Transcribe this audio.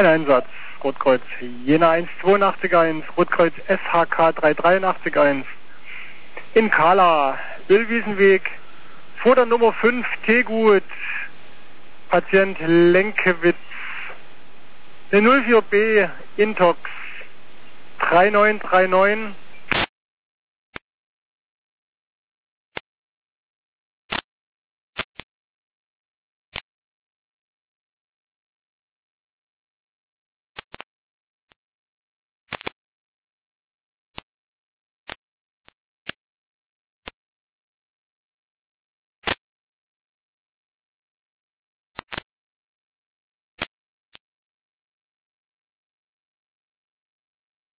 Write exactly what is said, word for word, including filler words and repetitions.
Ein Einsatz, Rotkreuz Jena eins zwei acht eins, Rotkreuz S H K drei drei acht eins. In Kala, Ölwiesenweg, Foder Nummer fünf, Tegut, Patient Lenkewitz, der null vier B, Intox, drei neun drei neun,